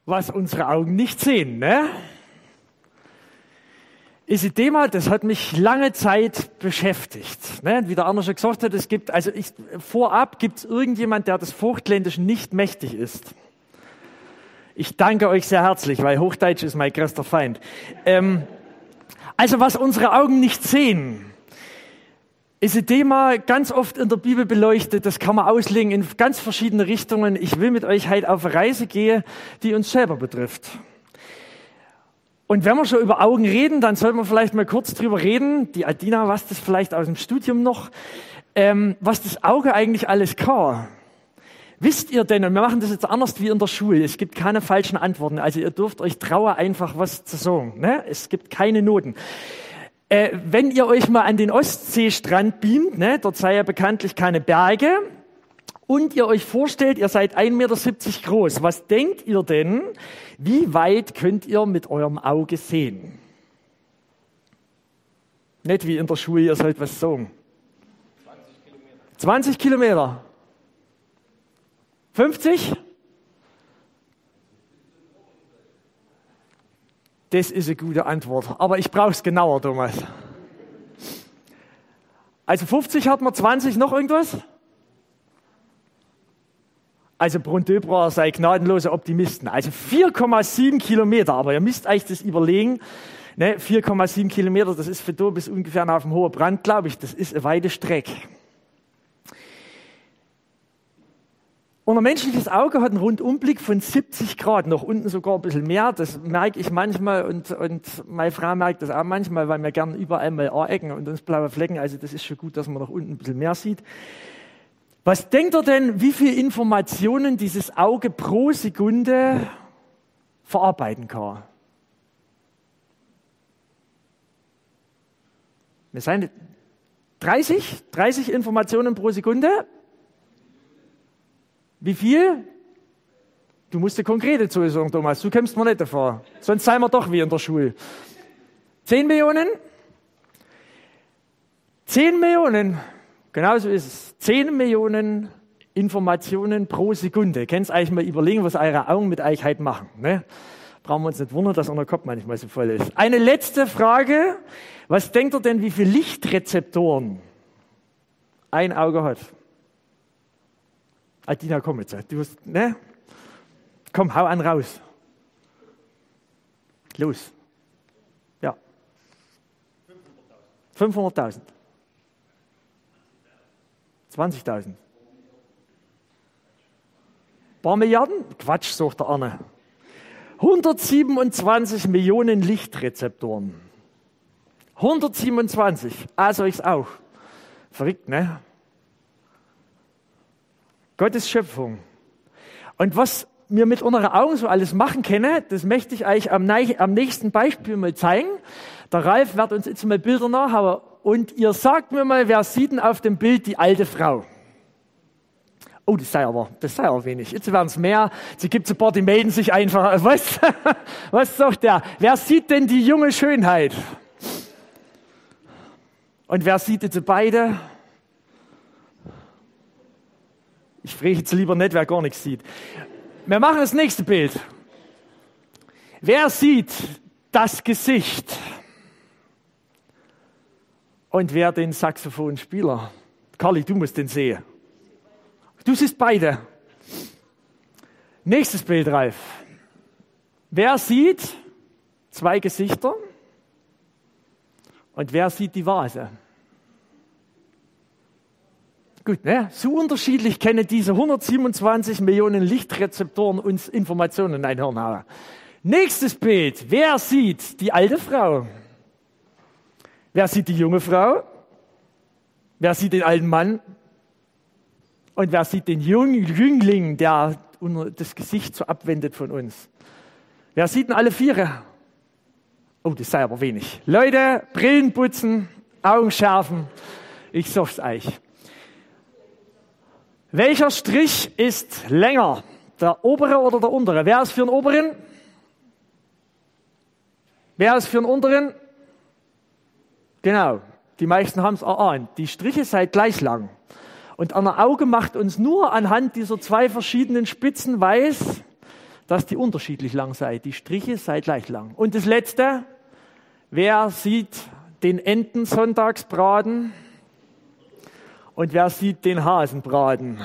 was unsere Augen nicht sehen, ne? Ist ein Thema, das hat mich lange Zeit beschäftigt. Ne? Wie der Arno schon gesagt hat, vorab gibt es irgendjemand, der des Vogtländischen nicht mächtig ist. Ich danke euch sehr herzlich, weil Hochdeutsch ist mein größter Feind. Also was unsere Augen nicht sehen, ist ein Thema ganz oft in der Bibel beleuchtet. Das kann man auslegen in ganz verschiedene Richtungen. Ich will mit euch heute auf eine Reise gehen, die uns selber betrifft. Und wenn wir schon über Augen reden, dann sollten wir vielleicht mal kurz drüber reden. Die Adina weiß das vielleicht aus dem Studium noch, was das Auge eigentlich alles kann. Wisst ihr denn, und wir machen das jetzt anders wie in der Schule, es gibt keine falschen Antworten, also ihr dürft euch trauen, einfach was zu sagen. Ne? Es gibt keine Noten. Wenn ihr euch mal an den Ostseestrand beamt, ne, dort sei ja bekanntlich keine Berge, und ihr euch vorstellt, ihr seid 1,70 Meter groß, was denkt ihr denn, wie weit könnt ihr mit eurem Auge sehen? Nicht wie in der Schule, ihr sollt was sagen. 20 Kilometer. 50? Das ist eine gute Antwort, aber ich brauche es genauer, Thomas. Also 50 hat man, 20 noch irgendwas? Also Brunn-Döbrer sei gnadenlose Optimisten. Also 4,7 Kilometer, aber ihr müsst euch das überlegen. Ne, 4,7 Kilometer, das ist für da bis ungefähr auf dem Hohen Brand, glaube ich, das ist eine weite Strecke. Unser menschliches Auge hat einen Rundumblick von 70 Grad, noch unten sogar ein bisschen mehr. Das merke ich manchmal und meine Frau merkt das auch manchmal, weil wir gerne überall mal anecken und uns blaue Flecken. Also das ist schon gut, dass man noch unten ein bisschen mehr sieht. Was denkt ihr denn, wie viele Informationen dieses Auge pro Sekunde verarbeiten kann? Wir sind 30 Informationen pro Sekunde. Wie viel? Du musst dir konkrete Zahl sagen, Thomas. Du kommst mir nicht davor. Sonst seien wir doch wie in der Schule. 10 Millionen? 10 Millionen. Genau so ist es. 10 Millionen Informationen pro Sekunde. Könnt ihr euch mal überlegen, was eure Augen mit euch heute machen. Ne? Brauchen wir uns nicht wundern, dass unser Kopf manchmal so voll ist. Eine letzte Frage. Was denkt ihr denn, wie viele Lichtrezeptoren ein Auge hat? Adina, komm jetzt. Du hast, ne? Komm, hau an raus. Los. Ja. 500.000. 20.000. Paar Milliarden? Quatsch, sagt der Arne. 127 Millionen Lichtrezeptoren. 127. Also ich's auch. Verrückt, ne? Gottes Schöpfung. Und was wir mit unseren Augen so alles machen können, das möchte ich euch am nächsten Beispiel mal zeigen. Der Ralf wird uns jetzt mal Bilder nachhauen. Und ihr sagt mir mal, wer sieht denn auf dem Bild die alte Frau? Oh, das sei aber wenig. Jetzt werden es mehr. Sie gibt ein paar, die melden sich einfach. Was sagt der? Wer sieht denn die junge Schönheit? Und wer sieht jetzt beide? Ich frage jetzt lieber nicht, wer gar nichts sieht. Wir machen das nächste Bild. Wer sieht das Gesicht? Und wer den Saxophonspieler? Carly, du musst den sehen. Du siehst beide. Nächstes Bild, Ralf. Wer sieht zwei Gesichter? Und wer sieht die Vase? Gut, ne? So unterschiedlich können diese 127 Millionen Lichtrezeptoren uns Informationen in ein Hirn haben. Nächstes Bild. Wer sieht die alte Frau? Wer sieht die junge Frau? Wer sieht den alten Mann? Und wer sieht den Jüngling, der das Gesicht so abwendet von uns? Wer sieht denn alle Viere? Oh, das sei aber wenig. Leute, Brillen putzen, Augen schärfen. Ich sag's euch. Welcher Strich ist länger? Der obere oder der untere? Wer ist für den oberen? Wer ist für den unteren? Genau, die meisten haben es erahnt. Die Striche seid gleich lang. Und ein Auge macht uns nur anhand dieser zwei verschiedenen Spitzen weiß, dass die unterschiedlich lang sei. Die Striche sei gleich lang. Und das Letzte, wer sieht den Entensonntagsbraten und wer sieht den Hasenbraten?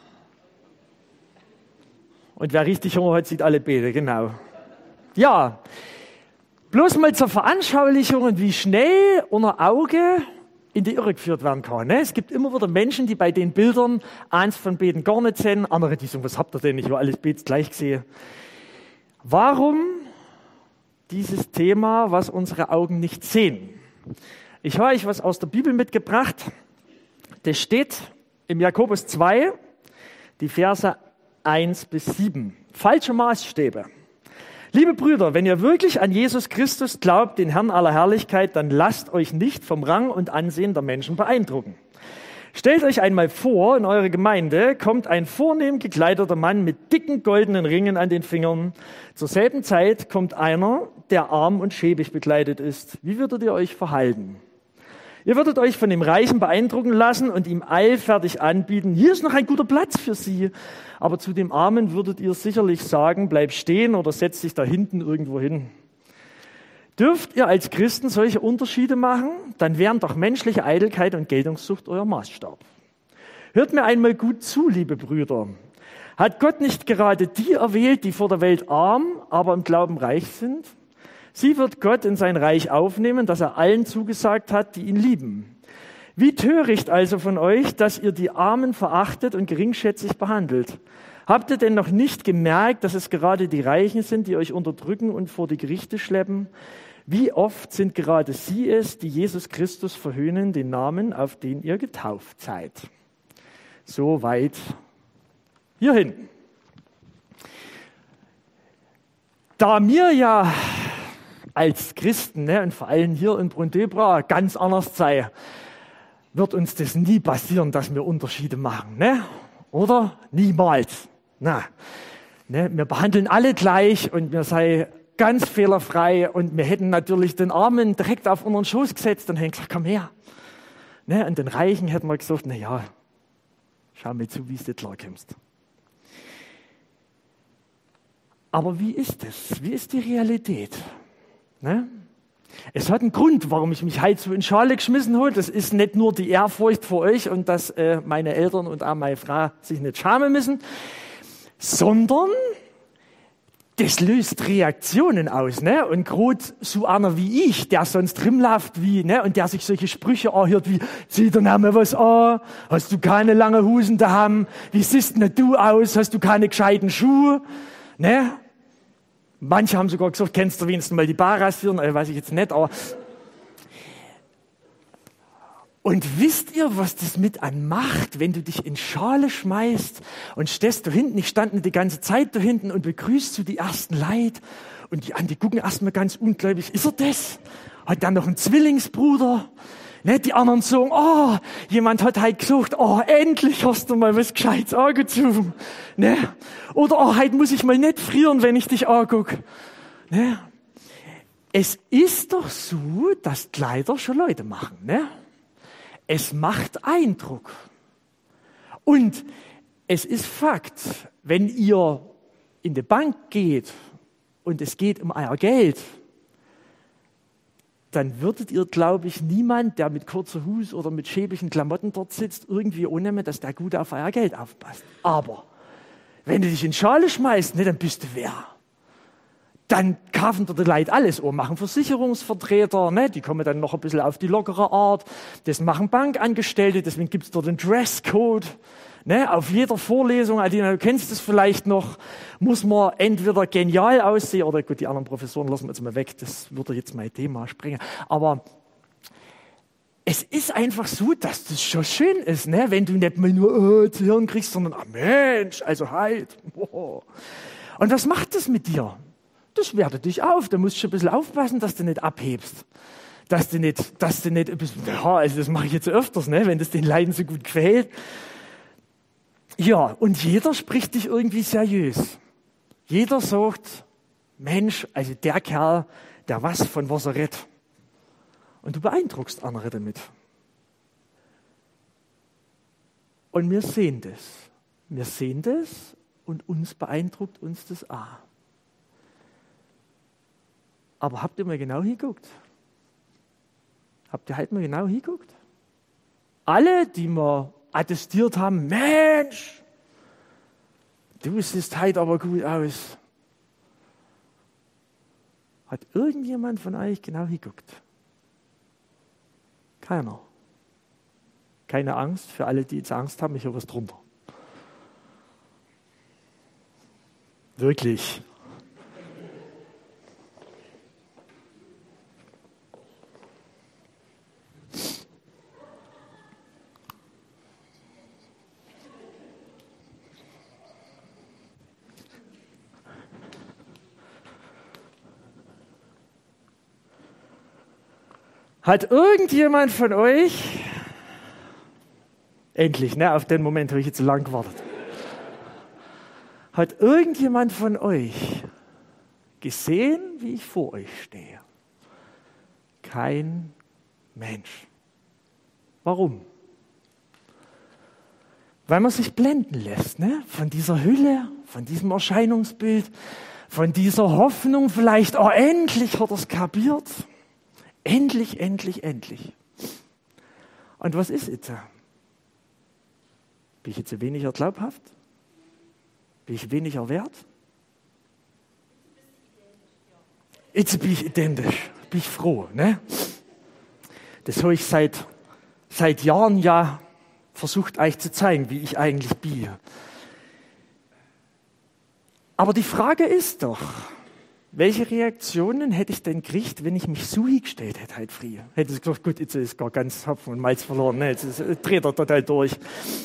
Und wer richtig Hunger hat, sieht alle Beete, genau. Ja, bloß mal zur Veranschaulichung, wie schnell unser Auge in die Irre geführt werden kann. Ne? Es gibt immer wieder Menschen, die bei den Bildern eins von Beten gar nicht sehen, andere, die sagen, was habt ihr denn? Ich habe alles Beets gleich gesehen. Warum dieses Thema, was unsere Augen nicht sehen? Ich habe euch was aus der Bibel mitgebracht. Das steht im Jakobus 2, die Verse 1 bis 7. Falsche Maßstäbe. Liebe Brüder, wenn ihr wirklich an Jesus Christus glaubt, den Herrn aller Herrlichkeit, dann lasst euch nicht vom Rang und Ansehen der Menschen beeindrucken. Stellt euch einmal vor, in eure Gemeinde kommt ein vornehm gekleideter Mann mit dicken goldenen Ringen an den Fingern. Zur selben Zeit kommt einer, der arm und schäbig bekleidet ist. Wie würdet ihr euch verhalten? Ihr würdet euch von dem Reichen beeindrucken lassen und ihm eilfertig anbieten, hier ist noch ein guter Platz für Sie. Aber zu dem Armen würdet ihr sicherlich sagen, bleib stehen oder setz dich da hinten irgendwo hin. Dürft ihr als Christen solche Unterschiede machen? Dann wären doch menschliche Eitelkeit und Geltungssucht euer Maßstab. Hört mir einmal gut zu, liebe Brüder. Hat Gott nicht gerade die erwählt, die vor der Welt arm, aber im Glauben reich sind? Sie wird Gott in sein Reich aufnehmen, das er allen zugesagt hat, die ihn lieben. Wie töricht also von euch, dass ihr die Armen verachtet und geringschätzig behandelt. Habt ihr denn noch nicht gemerkt, dass es gerade die Reichen sind, die euch unterdrücken und vor die Gerichte schleppen? Wie oft sind gerade sie es, die Jesus Christus verhöhnen, den Namen, auf den ihr getauft seid? So weit hierhin. Da mir ja als Christen, ne, und vor allem hier in Brunn-Debra ganz anders sei, wird uns das nie passieren, dass wir Unterschiede machen, ne? Oder? Niemals. Na, ne? Wir behandeln alle gleich und wir sei ganz fehlerfrei und wir hätten natürlich den Armen direkt auf unseren Schoß gesetzt und hätten gesagt, komm her. Ne? Und den Reichen hätten wir gesagt, na ja, schau mir zu, wie du klarkommst. Aber wie ist es? Wie ist die Realität? Ne? Es hat einen Grund, warum ich mich heute so in Schale geschmissen habe. Das ist nicht nur die Ehrfurcht vor euch und dass meine Eltern und auch meine Frau sich nicht schämen müssen, sondern das löst Reaktionen aus. Ne? Und gerade so einer wie ich, der sonst rumläuft ne? Und der sich solche Sprüche anhört wie, zieh dir nicht mehr was an, hast du keine langen Hosen daheim, wie siehst denn du aus, hast du keine gescheiten Schuhe, ne? Manche haben sogar gesagt, kennst du wenigstens mal die Bar rasieren, weiß ich jetzt nicht, aber. Und wisst ihr, was das mit an macht, wenn du dich in Schale schmeißt und stehst da hinten, ich stand nicht die ganze Zeit da hinten und begrüßt du die ersten Leute und die gucken erstmal ganz ungläubig, ist er das? Hat der noch einen Zwillingsbruder? Ne, die anderen sagen, oh, jemand hat heute gesagt, oh, endlich hast du mal was Gescheites angezogen. Ne? Oder, oh, heute muss ich mal nicht frieren, wenn ich dich angucke. Ne? Es ist doch so, dass Kleider schon Leute machen. Ne? Es macht Eindruck. Und es ist Fakt, wenn ihr in die Bank geht und es geht um euer Geld, dann würdet ihr, glaube ich, niemand, der mit kurzer Hose oder mit schäbigen Klamotten dort sitzt, irgendwie annehmen, dass der gut auf euer Geld aufpasst. Aber wenn du dich in Schale schmeißt, ne, dann bist du wer? Dann kaufen dir die Leute alles an, machen Versicherungsvertreter, ne, die kommen dann noch ein bisschen auf die lockere Art, das machen Bankangestellte, deswegen gibt es dort den Dresscode. Ne, auf jeder Vorlesung, Adina, du kennst es vielleicht noch, muss man entweder genial aussehen, oder gut, die anderen Professoren lassen wir jetzt mal weg, das würde jetzt mein Thema sprengen. Aber es ist einfach so, dass das schon schön ist, ne, wenn du nicht mal nur zu hören kriegst, sondern, Mensch, also halt. Wow. Und was macht das mit dir? Das wertet dich auf, da musst du schon ein bisschen aufpassen, dass du nicht abhebst. Dass du nicht ein bisschen, ja, also das mache ich jetzt öfters, ne, wenn das den Leuten so gut gefällt. Ja, und jeder spricht dich irgendwie seriös. Jeder sagt, Mensch, also der Kerl, der was von was er redet. Und du beeindruckst andere damit. Und wir sehen das. Wir sehen das und uns beeindruckt uns das auch. Aber habt ihr mal genau hingeguckt? Habt ihr halt mal genau hingeguckt? Alle, die wir attestiert haben, Mensch, du siehst heute aber gut aus. Hat irgendjemand von euch genau hingeguckt? Keiner. Keine Angst für alle, die jetzt Angst haben, ich habe was drunter. Wirklich. Hat irgendjemand von euch, endlich, ne, auf den Moment habe ich jetzt so lange gewartet, hat irgendjemand von euch gesehen, wie ich vor euch stehe? Kein Mensch. Warum? Weil man sich blenden lässt, ne, von dieser Hülle, von diesem Erscheinungsbild, von dieser Hoffnung, vielleicht, oh, endlich hat er es kapiert. Endlich, endlich, endlich. Und was ist jetzt? Bin ich jetzt weniger glaubhaft? Bin ich weniger wert? Jetzt bin ich identisch. Bin ich froh, ne? Das habe ich seit Jahren ja versucht, euch zu zeigen, wie ich eigentlich bin. Aber die Frage ist doch, welche Reaktionen hätte ich denn gekriegt, wenn ich mich so hingestellt hätte heute früh? Hätte ich gesagt, gut, jetzt ist gar ganz Hopfen und Malz verloren, ne? Jetzt dreht er total durch.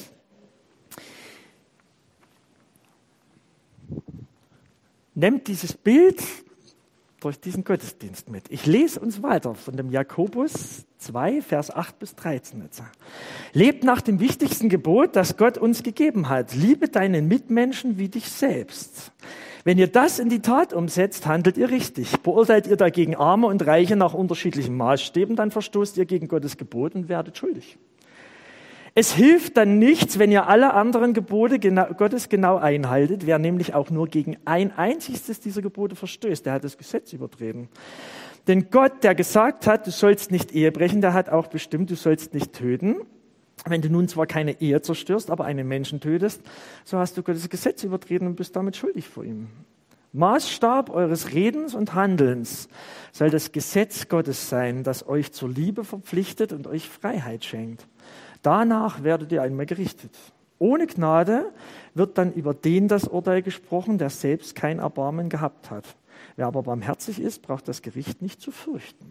Nehmt dieses Bild durch diesen Gottesdienst mit. Ich lese uns weiter von dem Jakobus 2, Vers 8 bis 13. Jetzt. Lebt nach dem wichtigsten Gebot, das Gott uns gegeben hat. Liebe deinen Mitmenschen wie dich selbst. Wenn ihr das in die Tat umsetzt, handelt ihr richtig. Beurteilt ihr dagegen Arme und Reiche nach unterschiedlichen Maßstäben, dann verstoßt ihr gegen Gottes Gebot und werdet schuldig. Es hilft dann nichts, wenn ihr alle anderen Gebote Gottes genau einhaltet. Wer nämlich auch nur gegen ein einziges dieser Gebote verstößt, der hat das Gesetz übertreten. Denn Gott, der gesagt hat, du sollst nicht Ehe brechen, der hat auch bestimmt, du sollst nicht töten. Wenn du nun zwar keine Ehe zerstörst, aber einen Menschen tötest, so hast du Gottes Gesetz übertreten und bist damit schuldig vor ihm. Maßstab eures Redens und Handelns soll das Gesetz Gottes sein, das euch zur Liebe verpflichtet und euch Freiheit schenkt. Danach werdet ihr einmal gerichtet. Ohne Gnade wird dann über den das Urteil gesprochen, der selbst kein Erbarmen gehabt hat. Wer aber barmherzig ist, braucht das Gericht nicht zu fürchten.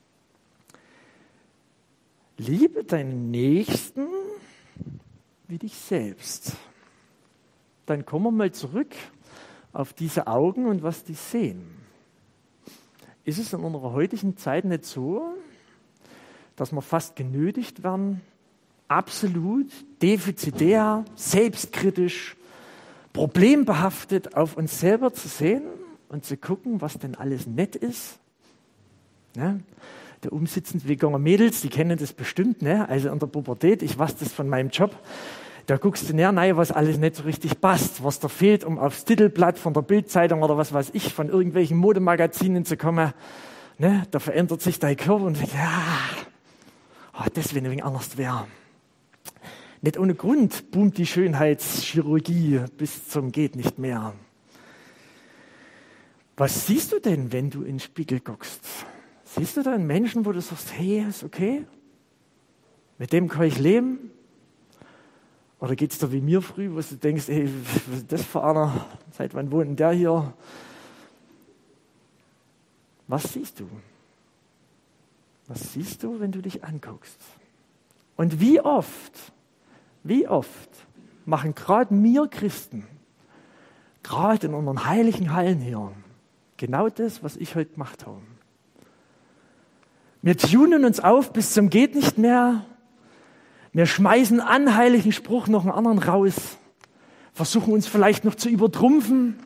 Liebe deinen Nächsten wie dich selbst. Dann kommen wir mal zurück auf diese Augen und was die sehen. Ist es in unserer heutigen Zeit nicht so, dass wir fast genötigt werden, absolut defizitär, selbstkritisch, problembehaftet auf uns selber zu sehen und zu gucken, was denn alles nett ist? Ne? Der umsitzend veganer Mädels, die kennen das bestimmt, ne? Also in der Pubertät, ich weiß das von meinem Job, da guckst du näher rein, was alles nicht so richtig passt, was da fehlt, um aufs Titelblatt von der Bildzeitung oder was weiß ich, von irgendwelchen Modemagazinen zu kommen. Ne? Da verändert sich dein Körper und denkst, ja, das wäre ein wenig anders wäre. Nicht ohne Grund boomt die Schönheitschirurgie bis zum geht nicht mehr. Was siehst du denn, wenn du in den Spiegel guckst? Siehst du da einen Menschen, wo du sagst, hey, ist okay? Mit dem kann ich leben? Oder geht es dir wie mir früh, wo du denkst, hey, was ist das für einer? Seit wann wohnt denn der hier? Was siehst du? Was siehst du, wenn du dich anguckst? Und wie oft machen gerade wir Christen, gerade in unseren heiligen Hallen hier, genau das, was ich heute gemacht habe. Wir tunen uns auf bis zum geht nicht mehr. Wir schmeißen einen heiligen Spruch noch einen anderen raus, versuchen uns vielleicht noch zu übertrumpfen.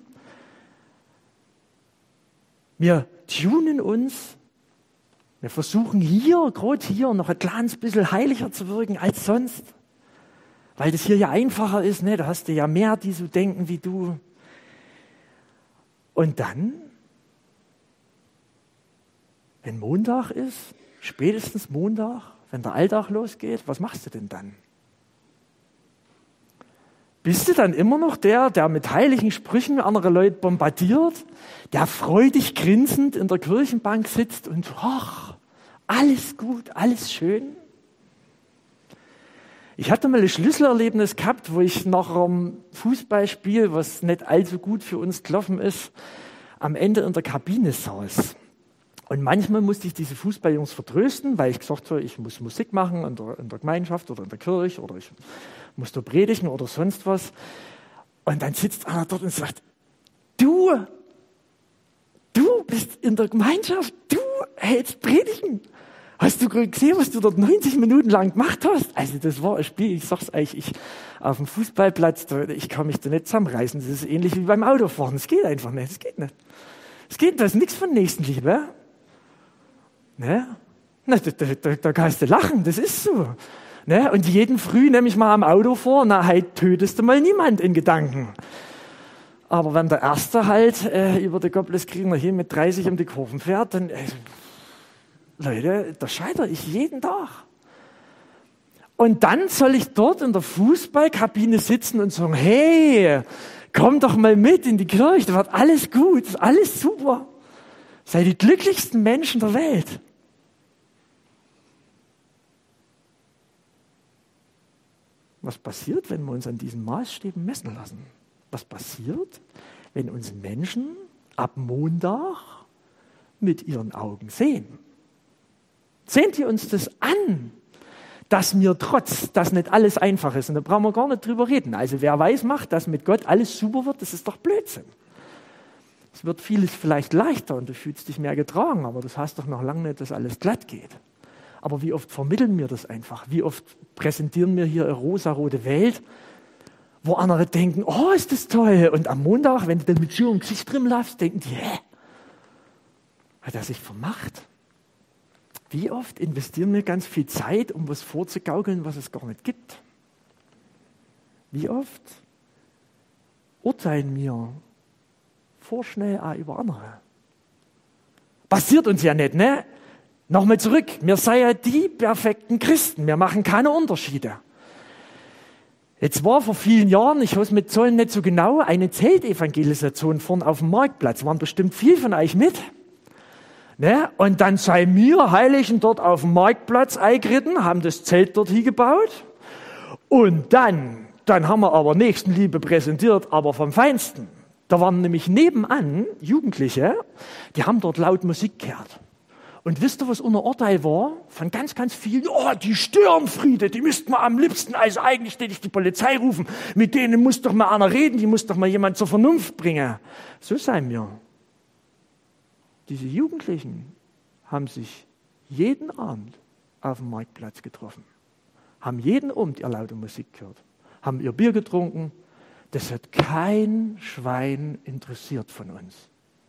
Wir tunen uns. Wir versuchen gerade hier, noch ein kleines bisschen heiliger zu wirken als sonst. Weil das hier ja einfacher ist, ne? Da hast du ja mehr, die so denken wie du. Und dann wenn Montag ist, spätestens Montag, wenn der Alltag losgeht, was machst du denn dann? Bist du dann immer noch der mit heiligen Sprüchen andere Leute bombardiert, der freudig grinsend in der Kirchenbank sitzt und ach, alles gut, alles schön? Ich hatte mal ein Schlüsselerlebnis gehabt, wo ich nach einem Fußballspiel, was nicht allzu gut für uns gelaufen ist, am Ende in der Kabine saß. Und manchmal musste ich diese Fußballjungs vertrösten, weil ich gesagt habe, ich muss Musik machen in der Gemeinschaft oder in der Kirche oder ich muss da predigen oder sonst was. Und dann sitzt einer dort und sagt, du bist in der Gemeinschaft, du hältst Predigen. Hast du gerade gesehen, was du dort 90 Minuten lang gemacht hast? Also das war ein Spiel, ich sag's euch, ich auf dem Fußballplatz, ich kann mich da nicht zusammenreißen. Das ist ähnlich wie beim Autofahren. Das geht einfach nicht, das geht nicht. Das ist nichts von Nächstenliebe. Ne? Da kannst du lachen, das ist so. Ne? Und jeden Früh nehme ich mal am Auto vor, halt tötest du mal niemand in Gedanken. Aber wenn der Erste halt über den Gotteskrieg hier mit 30 um die Kurven fährt, dann, Leute, da scheitere ich jeden Tag. Und dann soll ich dort in der Fußballkabine sitzen und sagen, hey, komm doch mal mit in die Kirche, da wird alles gut, ist alles super. Seid die glücklichsten Menschen der Welt. Was passiert, wenn wir uns an diesen Maßstäben messen lassen? Was passiert, wenn uns Menschen ab Montag mit ihren Augen sehen? Sehen die uns das an, dass mir dass nicht alles einfach ist? Und da brauchen wir gar nicht drüber reden. Also wer weiß macht, dass mit Gott alles super wird, das ist doch Blödsinn. Es wird vieles vielleicht leichter und du fühlst dich mehr getragen, aber das heißt doch noch lange nicht, dass alles glatt geht. Aber wie oft vermitteln wir das einfach? Wie oft präsentieren wir hier eine rosarote Welt, wo andere denken, oh, ist das toll. Und am Montag, wenn du dann mit Schuhe im Gesicht drin laufst, denken die, hat er sich vermacht? Wie oft investieren wir ganz viel Zeit, um was vorzugaukeln, was es gar nicht gibt? Wie oft urteilen wir vorschnell auch über andere? Passiert uns ja nicht, ne? Nochmal zurück, wir seien ja die perfekten Christen, wir machen keine Unterschiede. Jetzt war vor vielen Jahren, ich weiß mit Zollen nicht so genau, eine Zeltevangelisation vorne auf dem Marktplatz, waren bestimmt viel von euch mit. Ne? Und dann seien wir Heiligen dort auf dem Marktplatz eingeritten, haben das Zelt dort hingebaut und dann haben wir aber Nächstenliebe präsentiert, aber vom Feinsten. Da waren nämlich nebenan Jugendliche, die haben dort laut Musik gehört. Und wisst ihr, was unser Urteil war? Von ganz, ganz vielen, die Störenfriede, die müssten wir am liebsten, also eigentlich die Polizei rufen, mit denen muss doch mal einer reden, die muss doch mal jemand zur Vernunft bringen. So seien wir. Diese Jugendlichen haben sich jeden Abend auf dem Marktplatz getroffen, haben jeden Abend ihr laute Musik gehört, haben ihr Bier getrunken. Das hat kein Schwein interessiert von uns.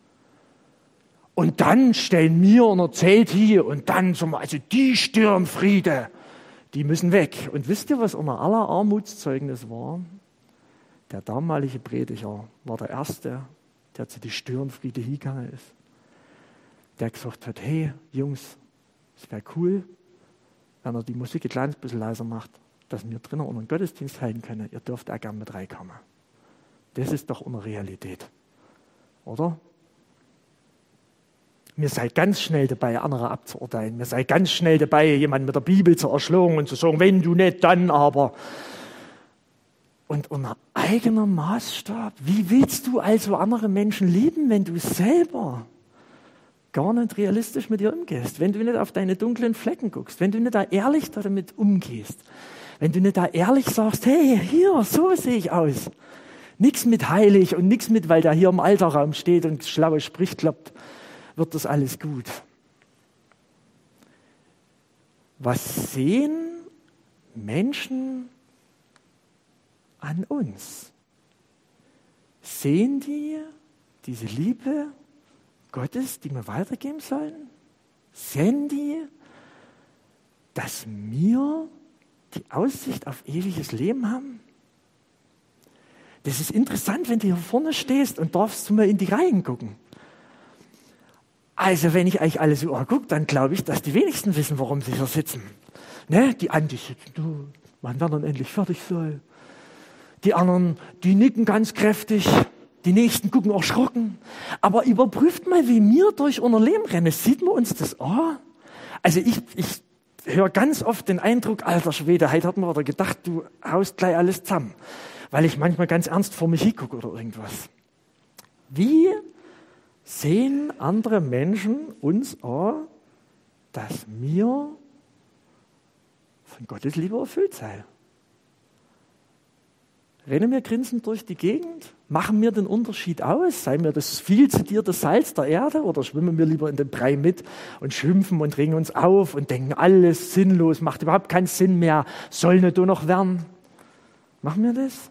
Und dann stellen wir unser Zelt hier und dann sagen wir, also die Störenfriede, die müssen weg. Und wisst ihr, was unser aller Armutszeugnis war? Der damalige Prediger war der Erste, der zu die Störenfriede hingegangen ist. Der gesagt hat, hey Jungs, es wäre cool, wenn ihr die Musik ein kleines bisschen leiser macht, dass wir drinnen unseren Gottesdienst halten können. Ihr dürft auch gerne mit reinkommen. Das ist doch unsere Realität, oder? Mir seid ganz schnell dabei, andere abzuurteilen. Mir seid ganz schnell dabei, jemanden mit der Bibel zu erschlagen und zu sagen, wenn du nicht, dann aber. Und unser eigener Maßstab. Wie willst du also andere Menschen lieben, wenn du selber gar nicht realistisch mit dir umgehst? Wenn du nicht auf deine dunklen Flecken guckst, wenn du nicht da ehrlich damit umgehst, wenn du nicht da ehrlich sagst, hey, hier, so sehe ich aus. Nichts mit heilig und nichts mit, weil der hier im Altarraum steht und schlaue Sprüche klappt, wird das alles gut. Was sehen Menschen an uns? Sehen die diese Liebe Gottes, die wir weitergeben sollen? Sehen die, dass wir die Aussicht auf ewiges Leben haben? Das ist interessant, wenn du hier vorne stehst und darfst du mal in die Reihen gucken. Also wenn ich euch alle so angucke, dann glaube ich, dass die wenigsten wissen, warum sie hier sitzen. Ne? Die einen, die sitzen, du, wann wir dann endlich fertig sein? Die anderen, die nicken ganz kräftig. Die Nächsten gucken erschrocken. Aber überprüft mal, wie wir durch unser Leben rennen. Sieht man uns das an? Also ich höre ganz oft den Eindruck, alter Schwede, heute hat man wieder gedacht, du haust gleich alles zusammen. Weil ich manchmal ganz ernst vor mich hingucke oder irgendwas. Wie sehen andere Menschen uns an, dass wir von Gottes Liebe erfüllt sein? Rennen wir grinsend durch die Gegend? Machen wir den Unterschied aus? Seien wir das viel zitierte Salz der Erde oder schwimmen wir lieber in den Brei mit und schimpfen und regen uns auf und denken, alles sinnlos, macht überhaupt keinen Sinn mehr, soll nicht nur noch werden? Machen wir das?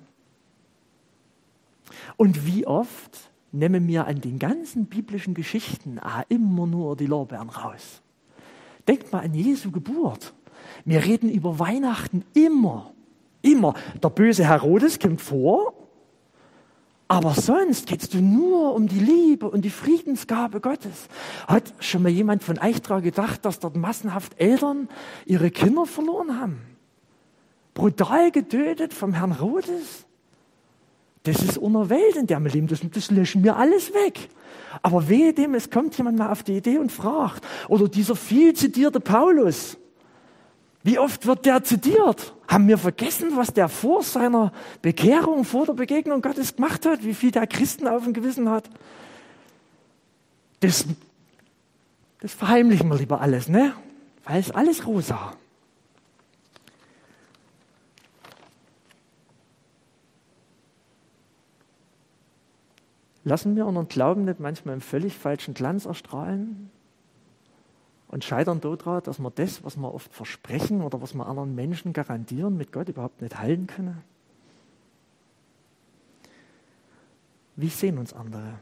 Und wie oft nehmen wir an den ganzen biblischen Geschichten immer nur die Lorbeeren raus? Denkt mal an Jesu Geburt. Wir reden über Weihnachten immer. Der böse Herodes kommt vor, aber sonst geht es nur um die Liebe und die Friedensgabe Gottes. Hat schon mal jemand von euch daran gedacht, dass dort massenhaft Eltern ihre Kinder verloren haben? Brutal getötet vom Herrn Herodes? Das ist unsere Welt, in der wir leben. Das löschen wir alles weg. Aber wehe dem, es kommt jemand mal auf die Idee und fragt. Oder dieser viel zitierte Paulus. Wie oft wird der zitiert? Haben wir vergessen, was der vor seiner Bekehrung, vor der Begegnung Gottes gemacht hat? Wie viel der Christen auf dem Gewissen hat? Das verheimlichen wir lieber alles, ne? Weil es alles rosa. Lassen wir unseren Glauben nicht manchmal im völlig falschen Glanz erstrahlen? Und scheitern daran, dass wir das, was wir oft versprechen oder was wir anderen Menschen garantieren, mit Gott überhaupt nicht halten können? Wie sehen uns andere?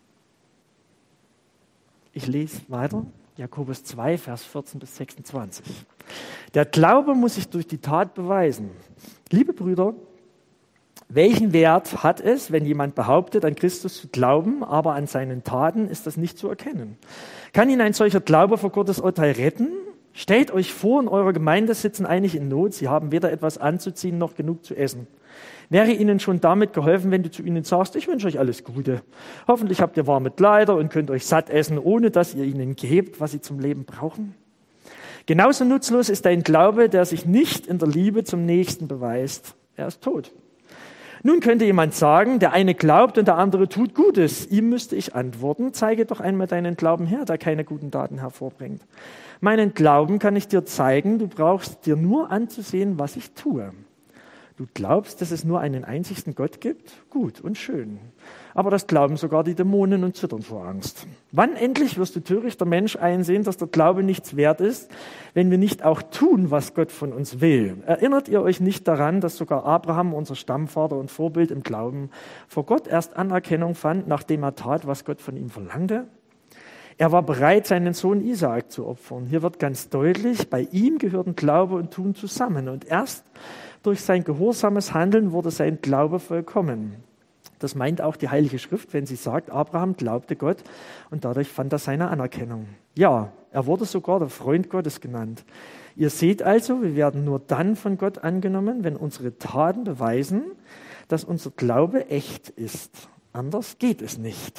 Ich lese weiter, Jakobus 2, Vers 14 bis 26. Der Glaube muss sich durch die Tat beweisen. Liebe Brüder, welchen Wert hat es, wenn jemand behauptet, an Christus zu glauben, aber an seinen Taten ist das nicht zu erkennen? Kann ihn ein solcher Glaube vor Gottes Urteil retten? Stellt euch vor, in eurer Gemeinde sitzen einige in Not, sie haben weder etwas anzuziehen noch genug zu essen. Wäre ihnen schon damit geholfen, wenn du zu ihnen sagst, ich wünsche euch alles Gute. Hoffentlich habt ihr warme Kleider und könnt euch satt essen, ohne dass ihr ihnen gebt, was sie zum Leben brauchen? Genauso nutzlos ist ein Glaube, der sich nicht in der Liebe zum Nächsten beweist. Er ist tot. Nun könnte jemand sagen, der eine glaubt und der andere tut Gutes. Ihm müsste ich antworten, zeige doch einmal deinen Glauben her, der keine guten Taten hervorbringt. Meinen Glauben kann ich dir zeigen, du brauchst dir nur anzusehen, was ich tue. Du glaubst, dass es nur einen einzigen Gott gibt? Gut und schön. Aber das glauben sogar die Dämonen und zittern vor Angst. Wann endlich wirst du, törichter Mensch, einsehen, dass der Glaube nichts wert ist, wenn wir nicht auch tun, was Gott von uns will? Erinnert ihr euch nicht daran, dass sogar Abraham, unser Stammvater und Vorbild im Glauben, vor Gott erst Anerkennung fand, nachdem er tat, was Gott von ihm verlangte? Er war bereit, seinen Sohn Isaak zu opfern. Hier wird ganz deutlich, bei ihm gehörten Glaube und Tun zusammen. Und erst durch sein gehorsames Handeln wurde sein Glaube vollkommen. Das meint auch die Heilige Schrift, wenn sie sagt, Abraham glaubte Gott und dadurch fand er seine Anerkennung. Ja, er wurde sogar der Freund Gottes genannt. Ihr seht also, wir werden nur dann von Gott angenommen, wenn unsere Taten beweisen, dass unser Glaube echt ist. Anders geht es nicht.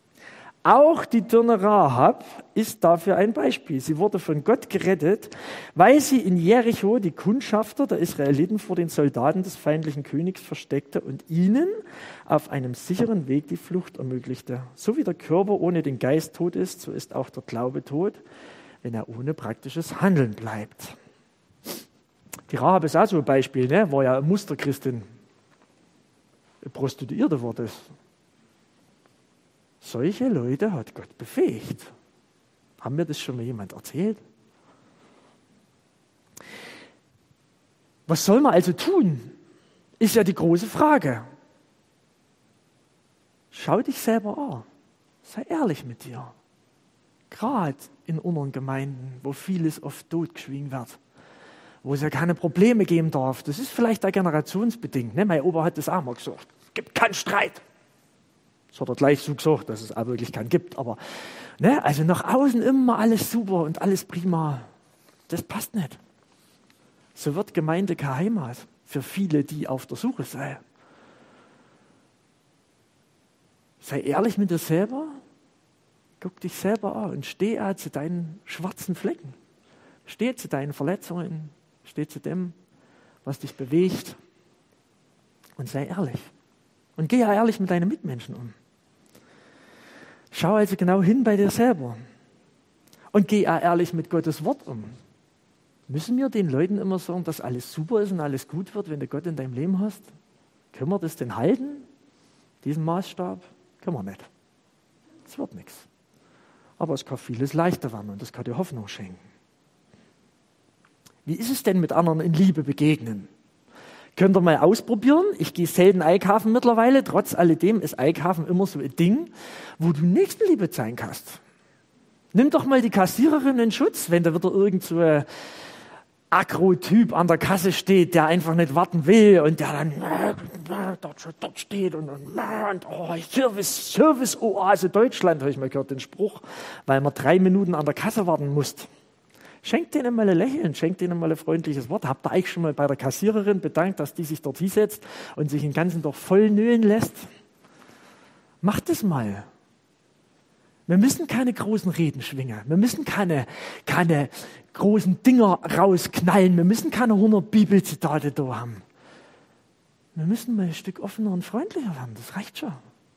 Auch die Dirne Rahab ist dafür ein Beispiel. Sie wurde von Gott gerettet, weil sie in Jericho die Kundschafter der Israeliten vor den Soldaten des feindlichen Königs versteckte und ihnen auf einem sicheren Weg die Flucht ermöglichte. So wie der Körper ohne den Geist tot ist, so ist auch der Glaube tot, wenn er ohne praktisches Handeln bleibt. Die Rahab ist auch so ein Beispiel, ne? War ja eine Musterchristin. Eine Prostituierte war das. Solche Leute hat Gott befähigt. Haben mir das schon mal jemand erzählt? Was soll man also tun? Ist ja die große Frage. Schau dich selber an. Sei ehrlich mit dir. Gerade in unseren Gemeinden, wo vieles oft totgeschwiegen wird, wo es ja keine Probleme geben darf. Das ist vielleicht auch generationsbedingt. Ne? Mein Opa hat das auch mal gesagt. Es gibt keinen Streit. Das hat er gleich so gesagt, dass es auch wirklich keinen gibt. Aber ne, also nach außen immer alles super und alles prima. Das passt nicht. So wird Gemeinde keine Heimat für viele, die auf der Suche sind. Sei ehrlich mit dir selber, guck dich selber an und steh auch zu deinen schwarzen Flecken. Steh zu deinen Verletzungen, steh zu dem, was dich bewegt und sei ehrlich. Und geh ja ehrlich mit deinen Mitmenschen um. Schau also genau hin bei dir selber und geh auch ehrlich mit Gottes Wort um. Müssen wir den Leuten immer sagen, dass alles super ist und alles gut wird, wenn du Gott in deinem Leben hast? Können wir das denn halten, diesen Maßstab? Können wir nicht. Es wird nichts. Aber es kann vieles leichter werden und das kann dir Hoffnung schenken. Wie ist es denn mit anderen in Liebe begegnen? Könnt ihr mal ausprobieren? Ich gehe selten einkaufen mittlerweile. Trotz alledem ist Einkaufen immer so ein Ding, wo du Nächstenliebe zeigen kannst. Nimm doch mal die Kassiererin in Schutz, wenn da wieder irgend so ein Agro-Typ an der Kasse steht, der einfach nicht warten will und der dann dort steht und oh, Service-Oase Deutschland, habe ich mal gehört, den Spruch, weil man 3 Minuten an der Kasse warten muss. Schenkt denen mal ein Lächeln, schenkt denen mal ein freundliches Wort. Habt ihr eigentlich schon mal bei der Kassiererin bedankt, dass die sich dort hinsetzt und sich den ganzen Tag voll nölen lässt? Macht es mal. Wir müssen keine großen Reden schwingen. Wir müssen keine großen Dinger rausknallen. Wir müssen keine 100 Bibelzitate da haben. Wir müssen mal ein Stück offener und freundlicher werden. Das reicht schon.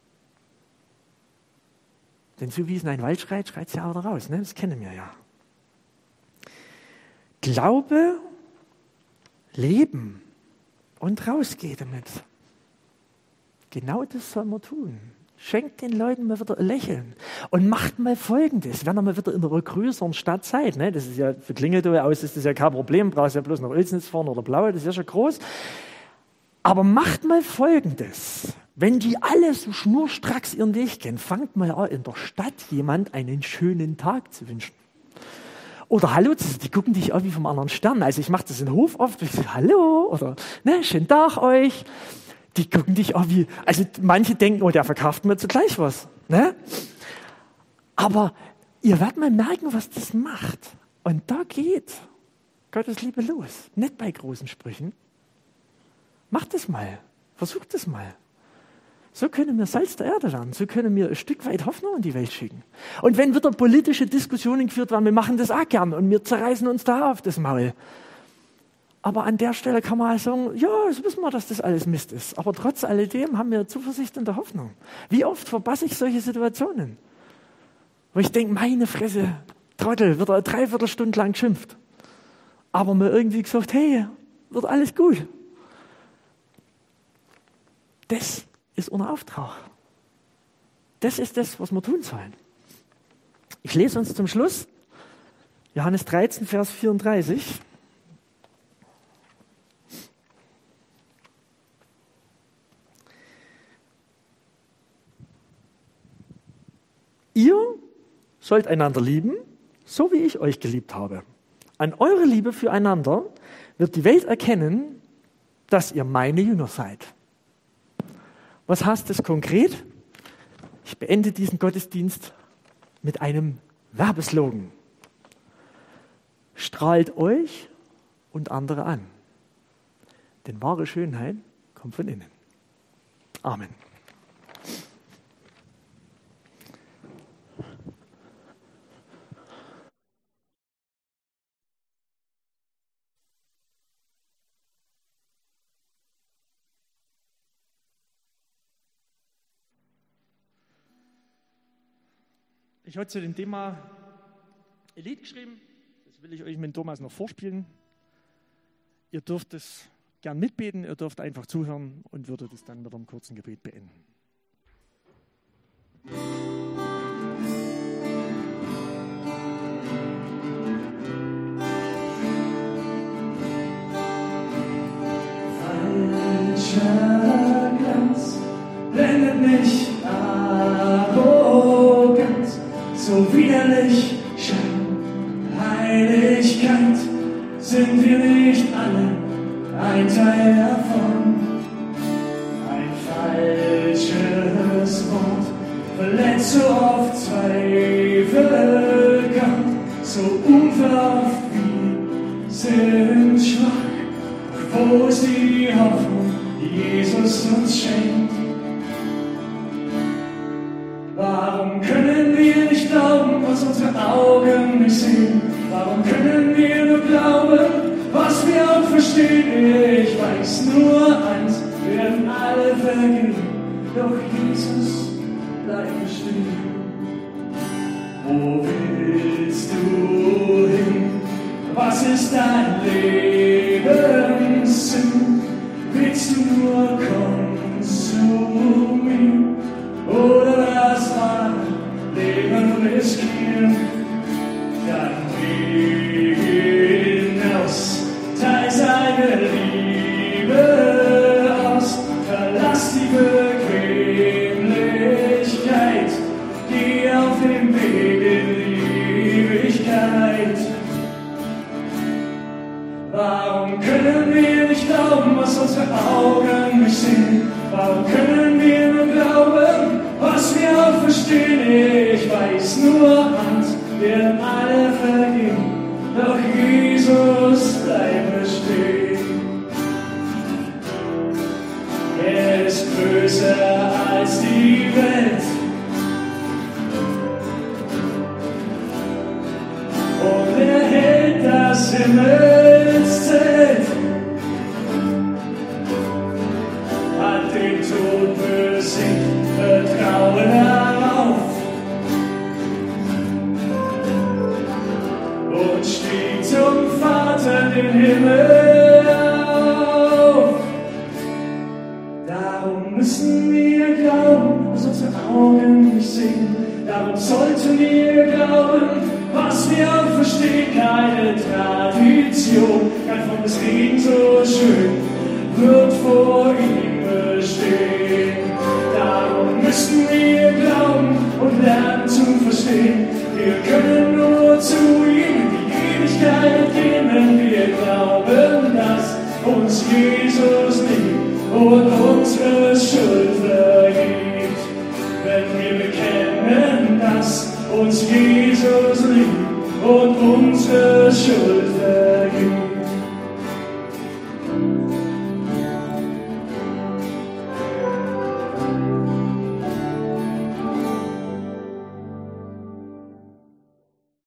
Denn so wie es in einen Wald schreit, schreit es ja auch da raus. Ne? Das kennen wir ja. Glaube, leben und rausgehen damit. Genau das soll man tun. Schenkt den Leuten mal wieder ein Lächeln und macht mal Folgendes, wenn ihr mal wieder in einer größeren Stadt seid, ne? Das ist ja für Klingeltoe aus ist das ja kein Problem, brauchst ja bloß nach Oelsnitz fahren oder Blaue, das ist ja schon groß. Aber macht mal Folgendes, wenn die alle so schnurstracks ihren Weg gehen, fangt mal an, in der Stadt jemand einen schönen Tag zu wünschen. Oder hallo, die gucken dich an wie vom anderen Stern. Also ich mache das in Hof oft, ich sage hallo oder ne, schönen Tag euch. Die gucken dich an wie, also manche denken, oh, der verkauft mir zugleich was. Ne? Aber ihr werdet mal merken, was das macht. Und da geht Gottes Liebe los. Nicht bei großen Sprüchen. Macht es mal. Versucht es mal. So können wir Salz der Erde werden. So können wir ein Stück weit Hoffnung in die Welt schicken. Und wenn wieder politische Diskussionen geführt werden, wir machen das auch gern und wir zerreißen uns da auf das Maul. Aber an der Stelle kann man auch sagen, ja, das wissen wir, dass das alles Mist ist. Aber trotz alledem haben wir Zuversicht und Hoffnung. Wie oft verpasse ich solche Situationen? Wo ich denke, meine Fresse, Trottel, wird er 3/4 Stunde lang geschimpft. Aber mir irgendwie gesagt, hey, wird alles gut. Das ist unser Auftrag. Das ist das, was wir tun sollen. Ich lese uns zum Schluss Johannes 13, Vers 34. Ihr sollt einander lieben, so wie ich euch geliebt habe. An eure Liebe füreinander wird die Welt erkennen, dass ihr meine Jünger seid. Was heißt das konkret? Ich beende diesen Gottesdienst mit einem Werbeslogan. Strahlt euch und andere an. Denn wahre Schönheit kommt von innen. Amen. Ich habe zu dem Thema ein Lied geschrieben, das will ich euch mit Thomas noch vorspielen. Ihr dürft es gern mitbeten, ihr dürft einfach zuhören und würdet es dann mit einem kurzen Gebet beenden. Falscher Glanz blendet mich Arroganz. So widerlich Schein, Heiligkeit, sind wir nicht alle ein Teil davon? Ein falsches Wort so oft Zweifel gab, so unverhofft wie sind schwach. Wo ist die Hoffnung, die Jesus uns schenkt? Warum können wir nicht glauben, was unsere Augen nicht sehen? Warum können wir nur glauben, was wir auch verstehen? Ich weiß nur eins, wir werden alle vergehen, doch Jesus bleibt bestehen. Wo willst du hin? Was ist dein Lebenssinn? Willst du nur kommen zu mir? Oder das Leben riskieren? Dann geh hinaus, teil seine Liebe aus, verlass die Bequemlichkeit, geh auf dem Weg in die Ewigkeit. Warum können wir nicht glauben, was unsere Augen nicht sehen? Warum können wir nur glauben, was wir auch verstehen? Ich weiß nur eins, wir werden alle vergehen, doch Jesus bleibt bestehen. Er ist größer als die Welt und er hält das Himmelszelt. Hat den Tod besiegt, vertraue darauf und stieg zum Vater den Himmel auf. Darum müssen wir glauben, was unsere Augen nicht sehen. Darum sollten wir glauben, was wir auch verstehen. Keine Tradition, kein frommes Reden so schön wird vor ihm bestehen. Darum müssen wir glauben und lernen zu verstehen. Wir können nur zu ihm in die Ewigkeit gehen, wenn wir glauben, dass uns Jesus liebt und unsere Schuld vergibt. Wenn wir bekennen, dass uns Jesus liebt und unsere Schuld vergibt.